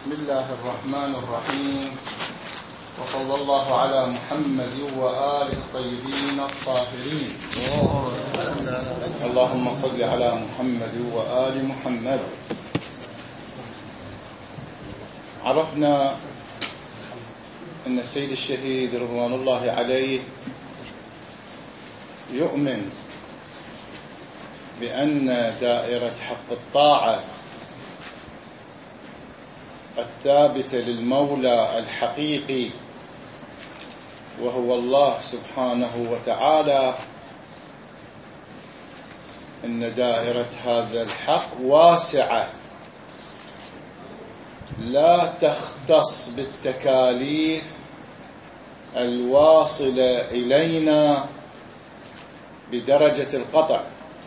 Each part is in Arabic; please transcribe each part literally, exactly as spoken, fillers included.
بسم الله الرحمن الرحيم، وصلى الله على محمد وآل الطيبين الطاهرين. اللهم صل على محمد وآل محمد. عرفنا أن السيد الشهيد رضوان الله عليه يؤمن بأن دائرة حق الطاعة الثابتة للمولى الحقيقي وهو الله سبحانه وتعالى، إن دائرة هذا الحق واسعة لا تختص بالتكاليف الواصلة إلينا بدرجة القطع،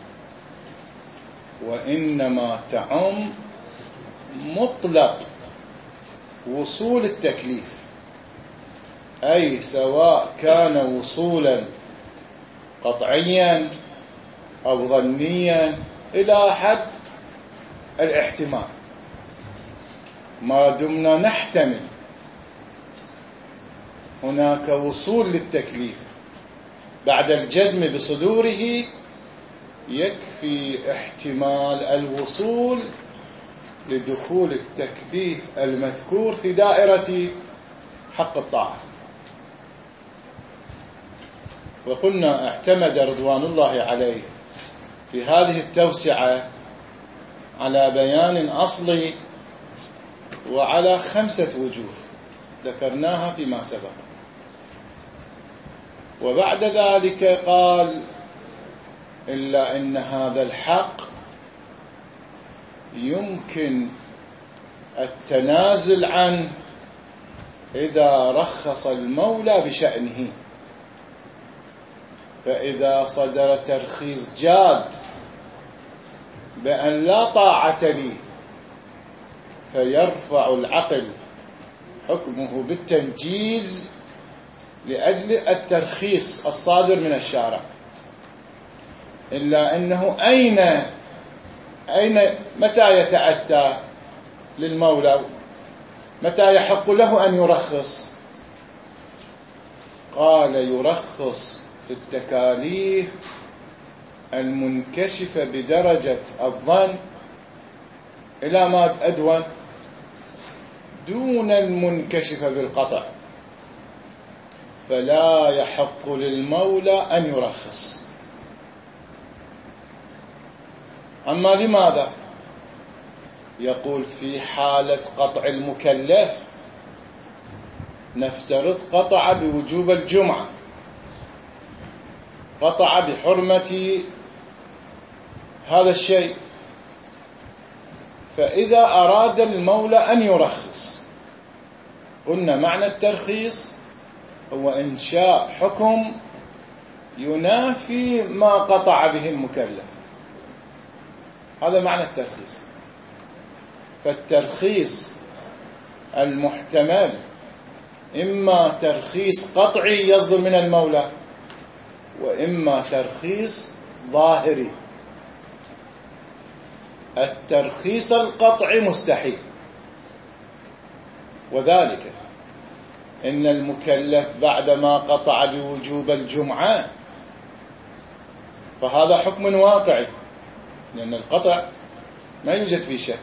وإنما تعم مطلق وصول التكليف، أي سواء كان وصولا قطعيا أو ظنيا إلى حد الاحتمال، ما دمنا نحتمل هناك وصول للتكليف بعد الجزم بصدوره، يكفي احتمال الوصول لدخول التكليف المذكور في دائرة حق الطاعة. وقلنا اعتمد رضوان الله عليه في هذه التوسعة على بيان أصلي وعلى خمسة وجوه ذكرناها فيما سبق، وبعد ذلك قال: إلا إن هذا الحق يمكن التنازل عنه إذا رخص المولى بشأنه، فإذا صدر ترخيص جاد بأن لا طاعة لي فيرفع العقل حكمه بالتنجيز لأجل الترخيص الصادر من الشارع. إلا أنه أين أين متى يتأتى للمولى، متى يحق له أن يرخص؟ قال: يرخص في التكاليف المنكشفة بدرجة الظن إلى ما أدون، دون المنكشفة بالقطع، فلا يحق للمولى أن يرخص. أما لماذا؟ يقول: في حالة قطع المكلف، نفترض قطع بوجوب الجمعة، قطع بحرمة هذا الشيء، فإذا أراد المولى أن يرخص، قلنا معنى الترخيص هو إنشاء حكم ينافي ما قطع به المكلف، هذا معنى الترخيص. فالترخيص المحتمل إما ترخيص قطعي يصدر من المولى، وإما ترخيص ظاهري. الترخيص القطعي مستحيل، وذلك إن المكلف بعدما قطع بوجوب الجمعة فهذا حكم واقعي، لأن القطع ما يوجد فيه شك.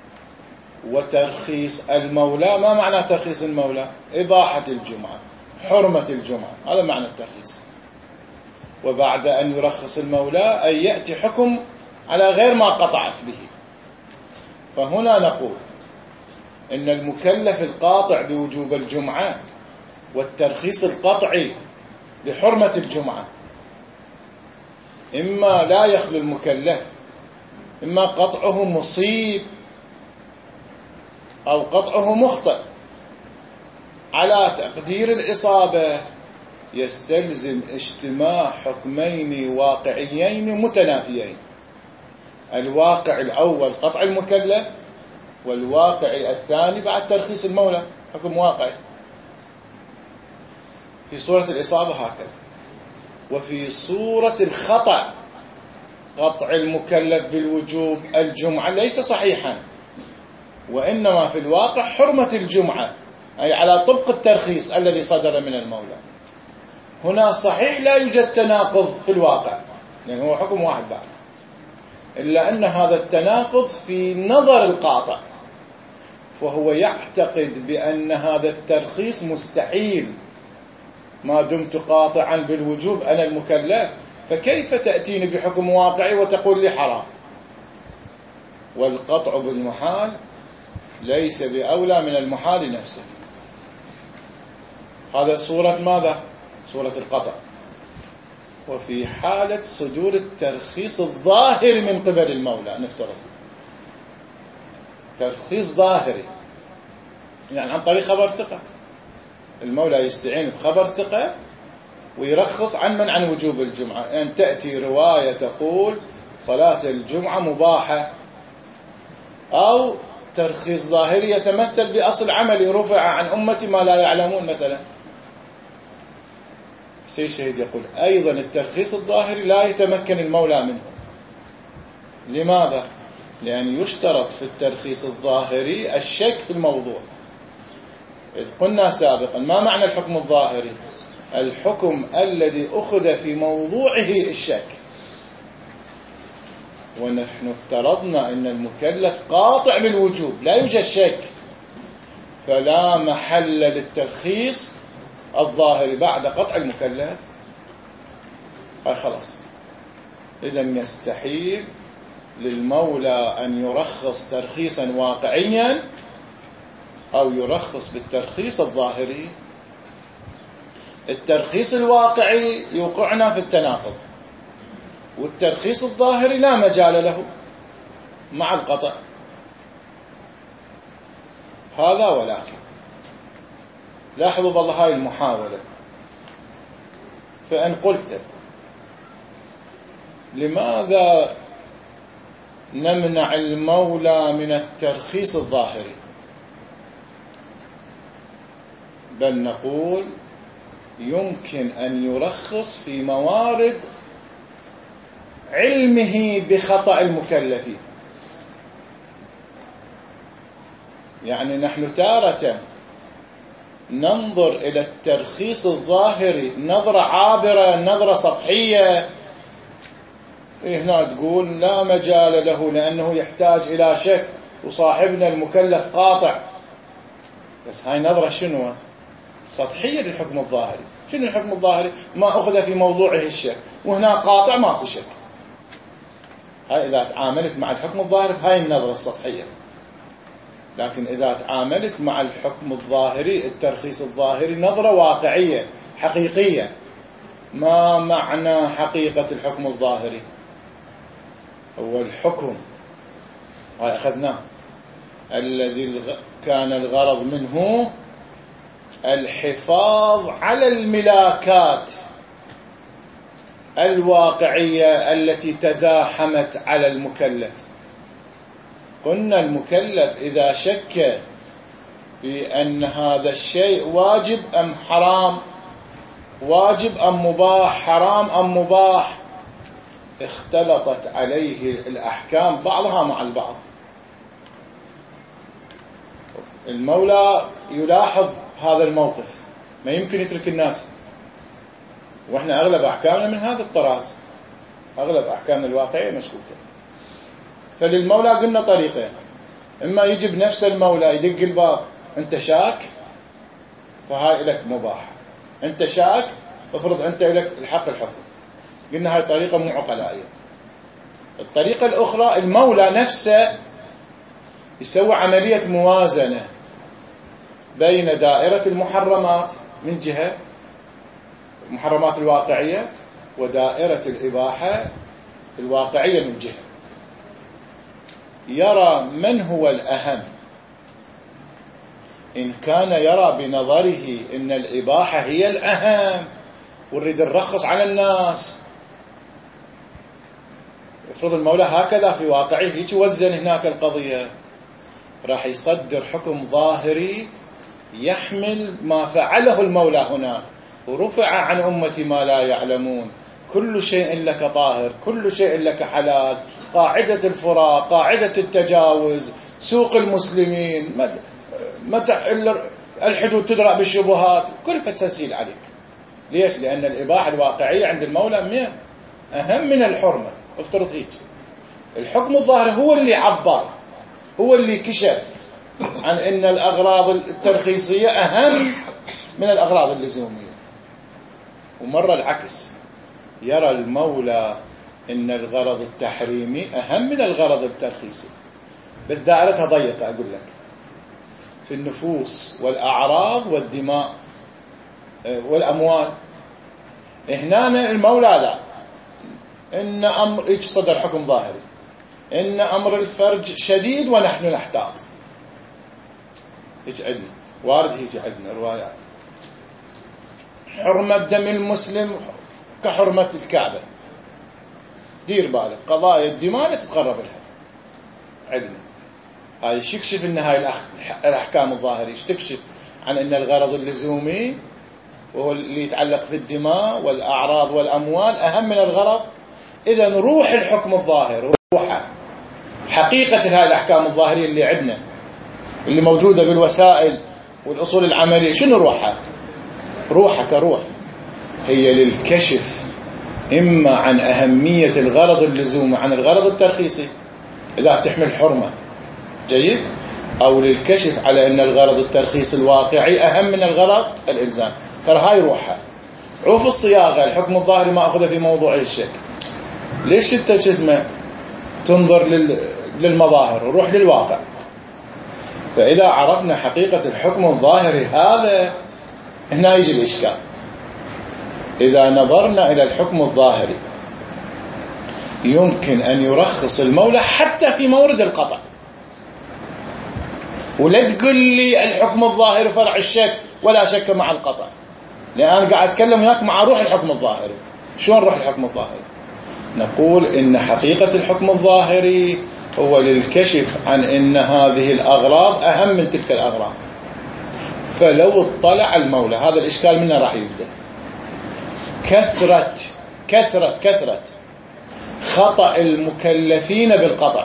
وترخيص المولى، ما معنى ترخيص المولى؟ إباحة الجمعة، حرمة الجمعة، هذا معنى الترخيص. وبعد أن يرخص المولى أن يأتي حكم على غير ما قطعت به. فهنا نقول إن المكلف القاطع بوجوب الجمعة والترخيص القطعي لحرمة الجمعة، إما لا يخلو المكلف، إما قطعه مصيب أو قطعه مخطئ. على تقدير الإصابة يستلزم اجتماع حكمين واقعيين متنافيين: الواقع الأول قطع المكلف، والواقع الثاني بعد ترخيص المولى حكم واقعي. في صورة الإصابة هكذا. وفي صورة الخطأ قطع المكلف بالوجوب الجمعة ليس صحيحا، وإنما في الواقع حرمة الجمعة، أي على طبق الترخيص الذي صدر من المولى. هنا صحيح لا يوجد تناقض في الواقع، لأنه هو حكم واحد بعد، إلا أن هذا التناقض في نظر القاطع، فهو يعتقد بأن هذا الترخيص مستحيل ما دمت قاطعا بالوجوب أنا المكلف، فكيف تأتيني بحكم واقعي وتقول لي حرام؟ والقطع بالمحال ليس بأولى من المحال نفسه. هذا صورة ماذا؟ صورة القطع. وفي حالة صدور الترخيص الظاهري من قبل المولى، نفترض ترخيص ظاهري يعني عن طريق خبر ثقة، المولى يستعين بخبر ثقة ويرخص عن من عن وجوب الجمعة. أن تأتي رواية تقول صلاة الجمعة مباحة، أو ترخيص ظاهري يتمثل بأصل عملي رفع عن أمتي ما لا يعلمون مثلا. سيد الشهيد يقول أيضا الترخيص الظاهري لا يتمكن المولى منه. لماذا؟ لأن يشترط في الترخيص الظاهري الشك في الموضوع. إذ قلنا سابقا ما معنى الحكم الظاهري؟ الحكم الذي أخذ في موضوعه الشك، ونحن افترضنا أن المكلف قاطع بالوجوب لا يوجد شك، فلا محل للترخيص الظاهري بعد قطع المكلف. هاي خلاص. إذن يستحيل للمولى أن يرخص ترخيصا واقعيا أو يرخص بالترخيص الظاهري. الترخيص الواقعي يوقعنا في التناقض، والترخيص الظاهري لا مجال له مع القطع. هذا ولكن لاحظوا بالله هاي المحاولة، فإن قلت لماذا نمنع المولى من الترخيص الظاهري، بل نقول يمكن أن يرخص في موارد علمه بخطأ المكلفين. يعني نحن تارة ننظر إلى الترخيص الظاهري نظرة عابرة، نظرة سطحية، هنا تقول لا مجال له لأنه يحتاج إلى شك وصاحبنا المكلف قاطع. بس هاي نظرة شنو؟ سطحية للحكم الظاهري. شنو الحكم الظاهري؟ ما أخذ في موضوعه الشك، وهنا قاطع ما في شك. هاي إذا تعاملت مع الحكم الظاهري هاي النظرة السطحية. لكن إذا تعاملت مع الحكم الظاهري الترخيص الظاهري نظرة واقعية حقيقية. ما معنى حقيقة الحكم الظاهري؟ هو الحكم هاي أخذناه الذي كان الغرض منه الحفاظ على الملاكات الواقعية التي تزاحمت على المكلف. قلنا المكلف إذا شك بأن هذا الشيء واجب أم حرام، واجب أم مباح، حرام أم مباح، اختلطت عليه الأحكام بعضها مع البعض. المولى يلاحظ هذا الموقف، ما يمكن يترك الناس، وإحنا أغلب أحكامنا من هذا الطراز، أغلب أحكامنا الواقعية مشكوكة. فللمولى قلنا طريقين: إما يجب نفس المولى يدق الباب أنت شاك فهاي لك مباح، أنت شاك افرض أنت لك الحق الحكم. قلنا هاي طريقة مو عقلائية. الطريقة الأخرى المولى نفسه يسوي عملية موازنة بين دائرة المحرمات من جهة، المحرمات الواقعية، ودائرة الإباحة الواقعية من جهة، يرى من هو الأهم. إن كان يرى بنظره إن الإباحة هي الأهم ونريد نرخص على الناس، يفرض المولى هكذا في واقعه هيك يوزن هناك القضية، راح يصدر حكم ظاهري يحمل ما فعله المولى هناك: ورفع عن أمتي ما لا يعلمون، كل شيء لك طاهر، كل شيء لك حلال، قاعدة الفراق، قاعدة التجاوز، سوق المسلمين، متى الحدود تدرأ بالشبهات، كلها تسهيل عليك. ليش؟ لأن الإباحة الواقعية عند المولى من أهم من الحرمة. افترض هيك، الحكم الظاهر هو اللي عبر، هو اللي كشف عن أن الأغراض الترخيصية أهم من الأغراض اللزومية. ومرة العكس، يرى المولى أن الغرض التحريمي أهم من الغرض الترخيصي، بس دائرتها ضيقة. أقول لك في النفوس والأعراض والدماء والأموال، هنا المولى لا، إن أمر إيش صدر حكم ظاهري، إن أمر الفرج شديد ونحن نحتاط. هيك عندنا وارد، هيك عندنا روايات. حرمة دم المسلم كحرمة الكعبة. دير بالك، قضايا الدماء لا تتقرب لها عندنا. هاي ايش يكشف ان هاي الاحكام الظاهريه ايش تكشف عن ان الغرض اللزومي وهو اللي يتعلق في الدماء والاعراض والاموال اهم من الغرض. اذا روح الحكم الظاهر، روحه حقيقه هاي الاحكام الظاهريه اللي عندنا اللي موجوده بالوسائل والاصول العمليه، شنو روحها؟ روحها كروح هي للكشف اما عن اهميه الغرض اللزومي عن الغرض الترخيصي اذا تحمل حرمه، جيد، أو للكشف على أن الغرض الترخيص الواقعي أهم من الغرض الإلزام. ترى هاي روحها. عوف الصياغة، الحكم الظاهري ما أخذه في موضوع الشك. ليش أنت جزمة تنظر للمظاهر وروح للواقع؟ فإذا عرفنا حقيقة الحكم الظاهري هذا، هنا يجي الإشكال. إذا نظرنا إلى الحكم الظاهري يمكن أن يرخص المولى حتى في مورد القطع. ولا تقول لي الحكم الظاهري فرع الشك ولا شك مع القطع، لأن أنا قاعد أتكلم وياك مع روح الحكم الظاهري. شلون روح الحكم الظاهري؟ نقول إن حقيقة الحكم الظاهري هو للكشف عن إن هذه الأغراض أهم من تلك الأغراض. فلو اطلع المولى، هذا الإشكال منه راح يبدأ، كثرة كثرة كثرة خطأ المكلفين بالقطع،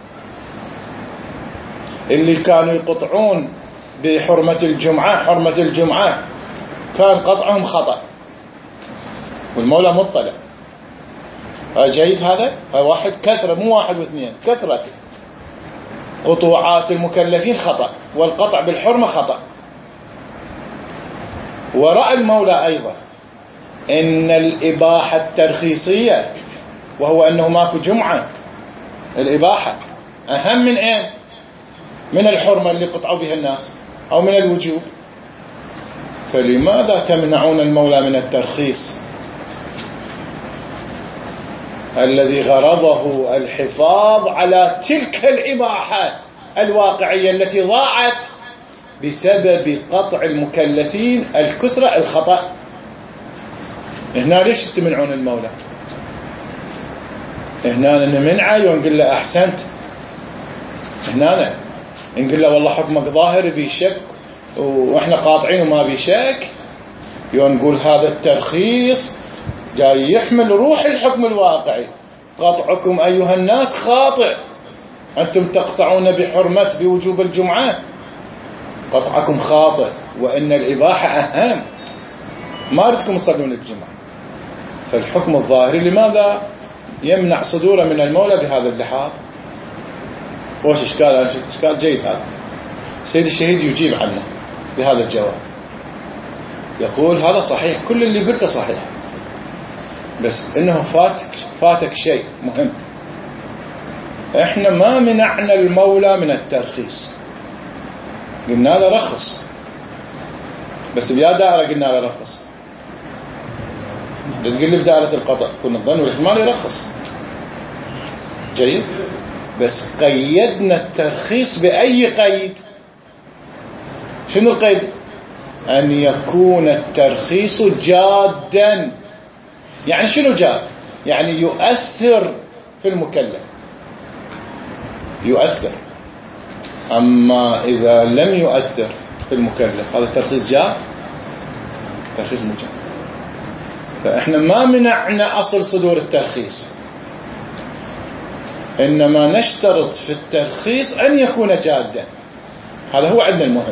اللي كانوا يقطعون بحرمة الجمعة، حرمة الجمعة كان قطعهم خطأ والمولى مطلع. جيد، هذا واحد كثرة، مو واحد واثنين، كثرة قطوعات المكلفين خطأ، والقطع بالحرمة خطأ. ورأى المولى أيضا إن الإباحة الترخيصية، وهو أنه ماكو جمعة، الإباحة أهم من إيه؟ من الحرمة اللي قطعوا بها الناس أو من الوجوب. فلماذا تمنعون المولى من الترخيص الذي غرضه الحفاظ على تلك الإباحة الواقعية التي ضاعت بسبب قطع المكلفين الكثرة الخطأ؟ هنا ليش تمنعون المولى؟ هنا نمنعه ونقول له أحسنت، هنا نقول له والله حكمك ظاهر بيشك واحنا قاطعين وما بيشك، يوم نقول هذا الترخيص جاي يحمل روح الحكم الواقعي. قطعكم أيها الناس خاطئ، أنتم تقطعون بحرمة بوجوب الجمعة، قطعكم خاطئ، وإن الإباحة أهم، ما ردكم تصلون الجمعة. فالحكم الظاهري لماذا يمنع صدوره من المولى بهذا اللحاظ؟ وش إشكال؟ إشكال جيد هذا. سيد الشهيد يجيب عنه بهذا الجواب، يقول هذا صحيح، كل اللي قلته صحيح، بس إنه فاتك فاتك شيء مهم. إحنا ما منعنا المولى من الترخيص، قلنا له رخص، بس بيا دائرة قلنا له رخص. تقول لي بدائرة القطع كنا الظن والاحتمال يرخص، جيد، بس قيدنا الترخيص بأي قيد؟ شنو القيد؟ أن يكون الترخيص جادا. يعني شنو جاد؟ يعني يؤثر في المكلف، يؤثر. أما إذا لم يؤثر في المكلف هذا الترخيص جاد؟ ترخيص مو جاد. فإحنا ما منعنا أصل صدور الترخيص، إنما نشترط في الترخيص أن يكون جادا. هذا هو عندنا المهم.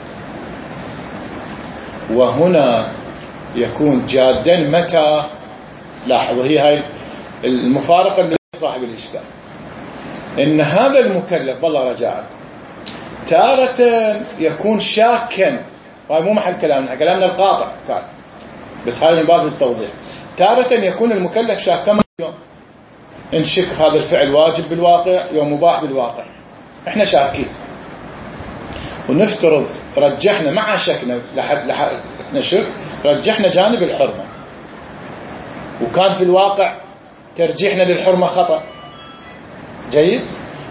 وهنا يكون جادا متى؟ لاحظوا، هي هاي المفارقة اللي صاحب الإشكال، إن هذا المكلف والله رجاء تارة يكون شاكا، وهذا مو محل كلامنا، كلامنا القاطع كان، بس هذا من باب التوضيح. تارة يكون المكلف شاك، كما اليوم انشك هذا الفعل واجب بالواقع يوم مباح بالواقع، احنا شاكين ونفترض رجحنا مع شكنا لحد لحد نشك رجحنا جانب الحرمة، وكان في الواقع ترجيحنا للحرمة خطأ، جيد،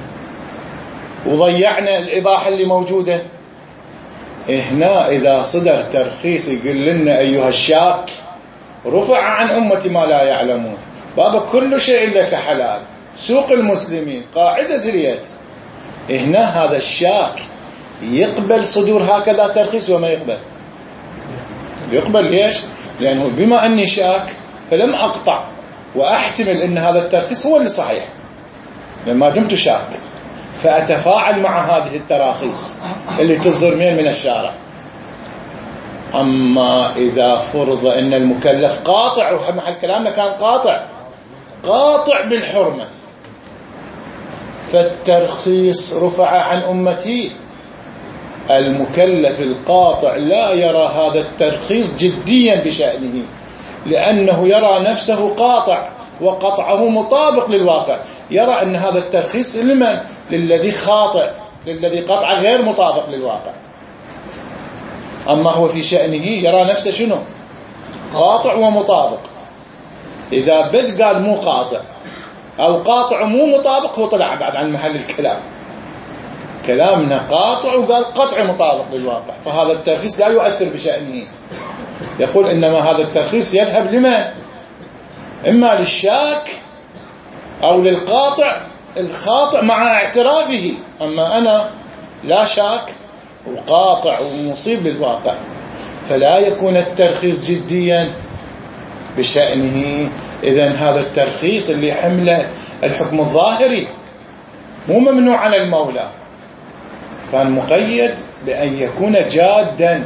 وضيعنا الإباحة اللي موجودة. هنا إذا صدر ترخيص يقول لنا أيها الشاك رفع عن أمتي ما لا يعلمون، بابا كل شيء لك حلال، سوق المسلمين، قاعدة اليد. هنا هذا الشاك يقبل صدور هكذا ترخيص وما يقبل؟ يقبل. ليش؟ لأنه بما أني شاك فلم أقطع وأحتمل أن هذا الترخيص هو اللي صحيح، لما دمت شاك فأتفاعل مع هذه التراخيص اللي تصدر من من الشارع. أما إذا فرض أن المكلف قاطع، ومحل كلامنا كان قاطع قاطع بالحرمة، فالترخيص رفع عن أمتي، المكلف القاطع لا يرى هذا الترخيص جديا بشأنه، لأنه يرى نفسه قاطع وقطعه مطابق للواقع، يرى أن هذا الترخيص لمن؟ للذي خاطئ، للذي قطع غير مطابق للواقع. أما هو في شأنه يرى نفسه شنو؟ قاطع ومطابق. إذا بس قال مو قاطع أو قاطع ومو مطابق، هو طلع بعد عن محل الكلام. كلامنا قاطع وقال قطع مطابق للواقع، فهذا الترخيص لا يؤثر بشأنه. يقول إنما هذا الترخيص يذهب لمن؟ إما للشاك أو للقاطع الخاطئ مع اعترافه. أما أنا لا شاك وقاطع ومصيب للواقع، فلا يكون الترخيص جديا بشأنه. إذن هذا الترخيص اللي حمله الحكم الظاهري مو ممنوع على المولى، كان مقيد بأن يكون جادا،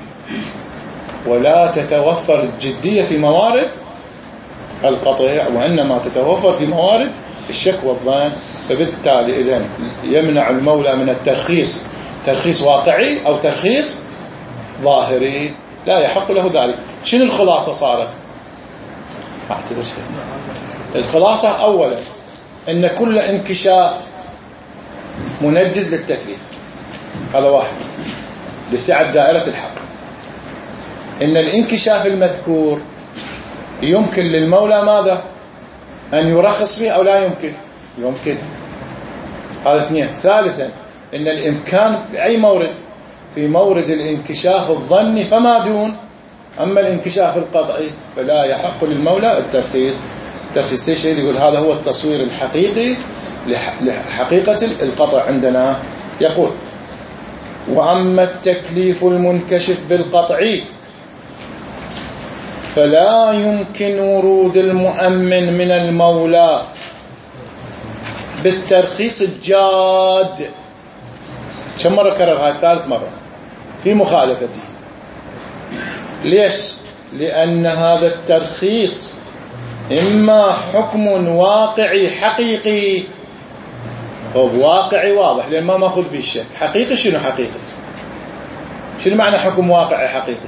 ولا تتوفر الجدية في موارد القطع، وإنما تتوفر في موارد الشك والظن. فبالتالي إذن يمنع المولى من الترخيص ترخيص واقعي أو ترخيص ظاهري، لا يحق له ذلك. شنو الخلاصة صارت؟ أعتذر شيء. الخلاصة أولا أن كل انكشاف منجز للتكليف، هذا واحد لسعة دائرة الحق. إن الانكشاف المذكور يمكن للمولى ماذا؟ أن يرخص فيه أو لا يمكن؟ يمكن. هذا اثنين. ثالثا إن الإمكان بأي مورد؟ في مورد الانكشاف الظني فما دون. أما الانكشاف القطعي فلا يحق للمولى الترخيص. الترخيص الشيء يقول هذا هو التصوير الحقيقي لحقيقة القطع عندنا. يقول وأما التكليف المنكشف بالقطع فلا يمكن ورود المؤمن من المولى بالترخيص الجاد. كم مرة كرر هاي؟ ثالث مرة في مخالفته. ليش؟ لأن هذا الترخيص إما حكم واقعي حقيقي، هو واقعي واضح لأن ما ماخذ به الشك. حقيقي شنو حقيقي؟ شنو معنى حكم واقعي حقيقي؟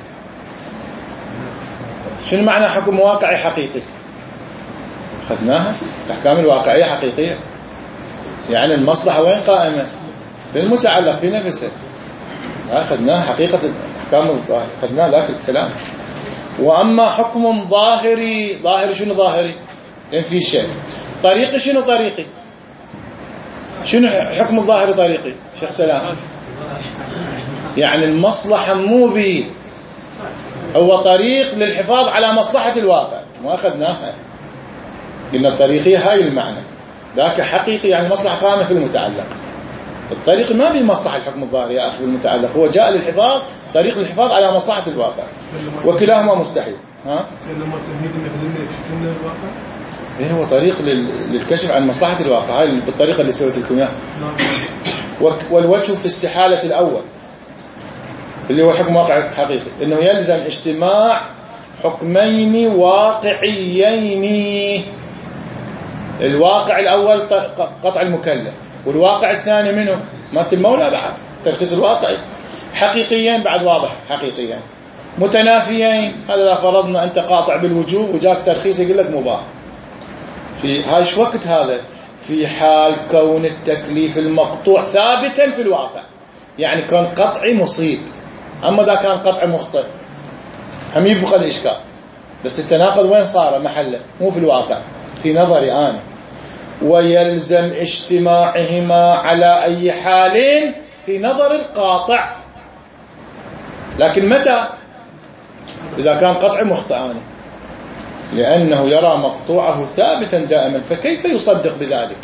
شنو معنى حكم واقعي حقيقي؟ أخذناها الأحكام الواقعية حقيقية، يعني المصلحة وين قائمة؟ في المتعلق في نفسه. أخذناها حقيقة الأحكام الظاهرة، أخذناها ذاك الكلام. وأما حكم ظاهري، ظاهري شنو ظاهري؟ لأن في شيء. طريقي شنو طريقي؟ شنو حكم الظاهري طريقي؟ شيخ سلام، يعني المصلحة مو به، هو طريق للحفاظ على مصلحة الواقع. ما أخذناها، قلنا الطريقية هاي المعنى، ذاك حقيقي يعني مصلحة قائمة في المتعلق. الطريق ما به مصلحة الحكم الظاهري يا أخي في المتعلق، هو جاء للحفاظ، طريق للحفاظ على مصلحة الواقع، وكلاهما مستحيل. ها؟ إيه هو طريق للكشف عن مصلحة الواقع، هاي بالطريقة اللي سويت لكم إياها. والوجه في استحالة الأول اللي هو حكم واقع حقيقي، إنه يلزم اجتماع حكمين واقعيين. الواقع الأول قطع المكلف، والواقع الثاني منه مات المولى بعد ترخيص الواقعي. حقيقيين بعد واضح حقيقيين، متنافيين هذا إذا فرضنا أنت قاطع بالوجوب وجاك ترخيص يقول لك مباح. في هايش وقت هذا في حال كون التكليف المقطوع ثابتا في الواقع، يعني كان قطعي مصيب. أما إذا كان قطعي مخطئ هم يبقى الإشكال، بس التناقض وين صار محله؟ مو في الواقع في نظري أنا. ويلزم اجتماعهما على أي حال في نظر القاطع، لكن متى؟ إذا كان قطعي مخطئ، لأنه يرى مقطوعه ثابتا دائما، فكيف يصدق بذلك؟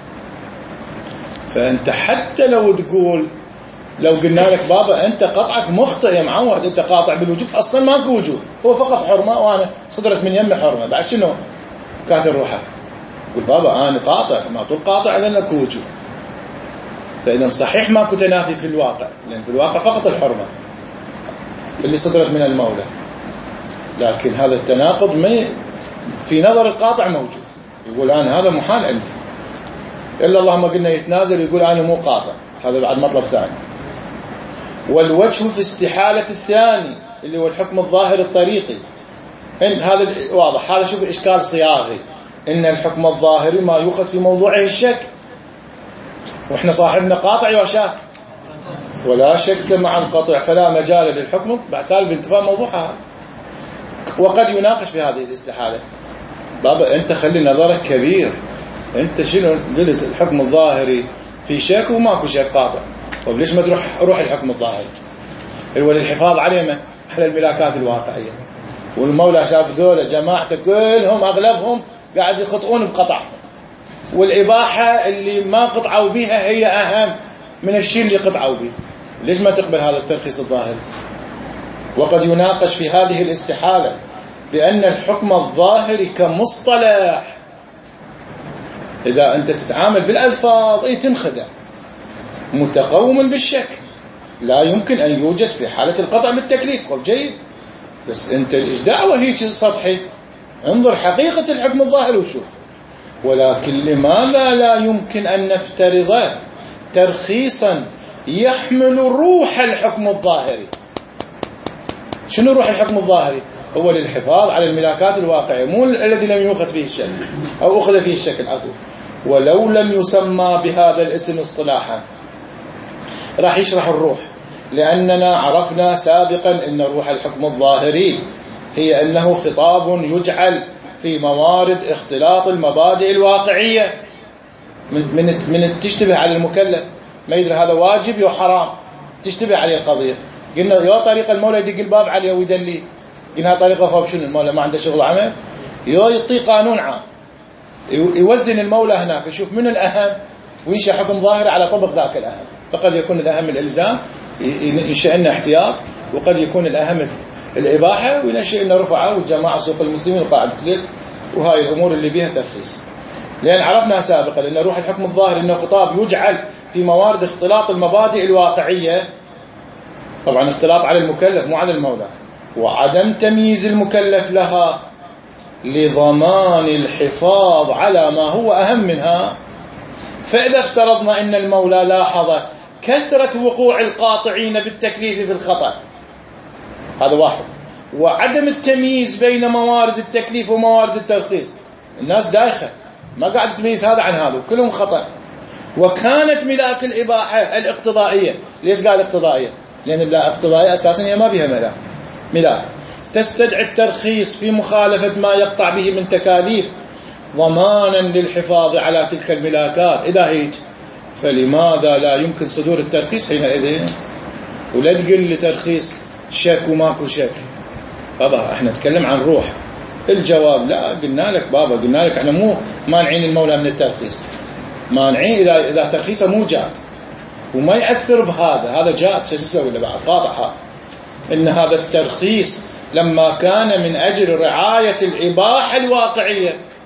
فأنت حتى لو تقول، لو قلنا لك بابا أنت قطعك مخطئ يا معود، أنت قاطع بالوجوب، أصلا ماكو وجوب، هو فقط حرمة وأنا صدرت من يمي حرمة، بعد شنو كاتل روحك؟ قل بابا أنا قاطع، ما تقول قاطع إذا لك وجوب. فإذا صحيح ماكو تنافي في الواقع، لأن في الواقع فقط الحرمة اللي صدرت من المولى، لكن هذا التناقض ما في نظر القاطع موجود. يقول أنا هذا محال عندي، إلا اللهم قلنا يتنازل يقول أنا مو قاطع، هذا بعد مطلب ثاني. والوجه في استحالة الثاني اللي هو الحكم الظاهر الطريقي، إن هذا واضح. هذا شوف إشكال صياغي، إن الحكم الظاهري ما يؤخذ في موضوعه الشك، وإحنا صاحبنا قاطع وشاك، ولا شك مع القطع فلا مجال للحكم بعد سالب انتفاء موضوعها. وقد يناقش في هذه الاستحالة. بابا أنت خلي نظرك كبير، أنت شنو قلت الحكم الظاهري في شك وماكو شك قاطع، طيب ليش ما تروح روح الحكم الظاهري اللي هو للحفاظ على على الملاكات الواقعية؟ والمولى شاف ذولا جماعته كلهم أغلبهم قاعد يخطئون بقطعهم، والإباحة اللي ما قطعوا بها هي أهم من الشيء اللي قطعوا به، ليش ما تقبل هذا الترخيص الظاهري؟ وقد يناقش في هذه الاستحالة بأن الحكم الظاهري كمصطلح إذا أنت تتعامل بالألفاظ أي تنخدع، متقوم بالشك، لا يمكن أن يوجد في حالة القطع بالتكليف. قل جيد، بس أنت إيش دعوة هيك سطحي؟ انظر حقيقة الحكم الظاهري وشوف. ولكن لماذا لا يمكن أن نفترض ترخيصا يحمل روح الحكم الظاهري؟ شنو روح الحكم الظاهري؟ هو للحفاظ على الملاكات الواقعية، مو الذي لم يؤخذ فيه الشك أو أخذ فيه الشك العفو، ولو لم يسمى بهذا الاسم اصطلاحا. راح يشرح الروح، لأننا عرفنا سابقا أن روح الحكم الظاهري هي أنه خطاب يجعل في موارد اختلاط المبادئ الواقعية من من من تشتبه على المكلف، ما يدري هذا واجب أو حرام، تشتبه عليه القضية. قلنا يا طريقة المولى يدق الباب عليه ويدلي، قلنا طريقة فوق شنو؟ المولى ما عنده شغل عمل، يو يعطي قانون عام يوزن المولى هناك، يشوف من الأهم وينشأ حكم ظاهر على طبق ذاك الأهم. فقد يكون الأهم الإلزام ينشأ لنا احتياط، وقد يكون الأهم الإباحة وينشأ لنا رفعة والجماعة سوق المسلمين وقاعدة لك، وهاي الأمور اللي بها ترخيص. لأن عرفنا سابقا أن روح الحكم الظاهر أنه خطاب يجعل في موارد اختلاط المبادئ الواقعية، طبعا اختلاط على المكلف مو على المولى، وعدم تمييز المكلف لها لضمان الحفاظ على ما هو أهم منها. فإذا افترضنا أن المولى لاحظ كثرة وقوع القاطعين بالتكليف في الخطأ، هذا واحد، وعدم التمييز بين موارد التكليف وموارد الترخيص، الناس دايخة ما قاعدة تميز هذا عن هذا وكلهم خطأ، وكانت ملاك الإباحة الاقتضائية. ليش قال اقتضائية؟ لأن الاقتضائية أساسا هي ما بها ملاك، ملاك تستدعي الترخيص في مخالفة ما يقطع به من تكاليف ضمانا للحفاظ على تلك الملاكات. إذا هيك فلماذا لا يمكن صدور الترخيص حينئذ؟ ولا تقل لي ترخيص شك وماكو شك. بابا احنا نتكلم عن روح. الجواب لا، قلنا لك بابا قلنا لك احنا مو مانعين المولى من الترخيص، مانعين إذا إذا ترخيصه مو جاد وما يأثر بهذا، هذا جاد شو تسوي له بعد قاطعها. إن هذا الترخيص لما كان من أجل رعاية الإباحة الواقعية،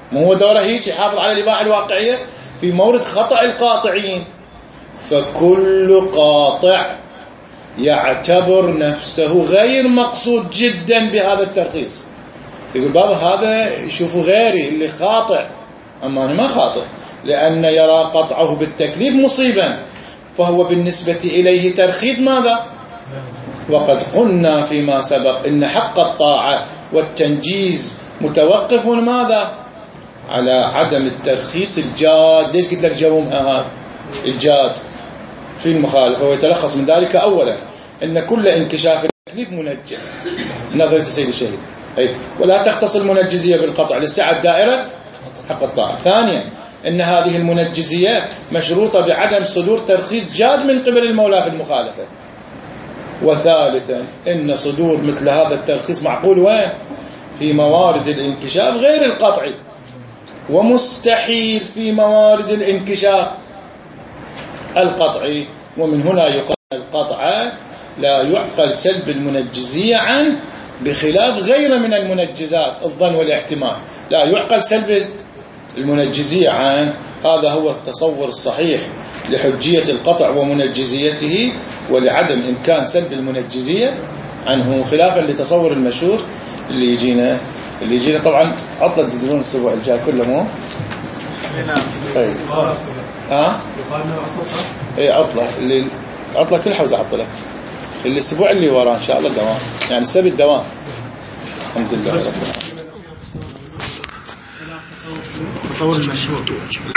مو هو دوره هيك يحافظ على الإباحة الواقعية في مورد خطأ القاطعين. فكل قاطع يعتبر نفسه غير مقصود جدا بهذا الترخيص، يقول بابا هذا يشوفه غيري اللي خاطئ، أما أنا ما خاطئ، لأن يرى قطعه بالتكليف مصيبا، فهو بالنسبة إليه ترخيص ماذا؟ وقد قلنا فيما سبق إن حق الطاعة والتنجيز متوقف ماذا؟ على عدم الترخيص الجاد. ليش قلت لك جومها هذا الجاد في المخالفة؟ ويتلخص من ذلك أولا إن كل انكشاف التكليف منجز نظرية السيد الشهيد، أي ولا تختص المنجزية بالقطع لسعة دائرة حق الطاعة. ثانيا إن هذه المنجزية مشروطة بعدم صدور ترخيص جاد من قبل المولى في المخالفة. وثالثا إن صدور مثل هذا الترخيص معقول وين؟ في موارد الانكشاف غير القطعي، ومستحيل في موارد الانكشاف القطعي. ومن هنا يقال القطع لا يعقل سلب المنجزية عنه، بخلاف غير من المنجزات الظن والاحتمال لا يعقل سلب المنجزية عنه. هذا هو التصور الصحيح لحجية القطع ومنجزيته، ولعدم إمكان سلب المنجزية عنه، خلافا لتصور المشهور اللي يجينا اللي يجينا طبعا عطلة تدرون الأسبوع الجاي كله مو نعم. أي. ها يقال انه عطلة صح؟ اي عطلة، اللي عطلة كل حوزة عطلة، الأسبوع اللي وراه إن شاء الله دوام، يعني السبت دوام الحمد لله رب العالمين. تصور المشهور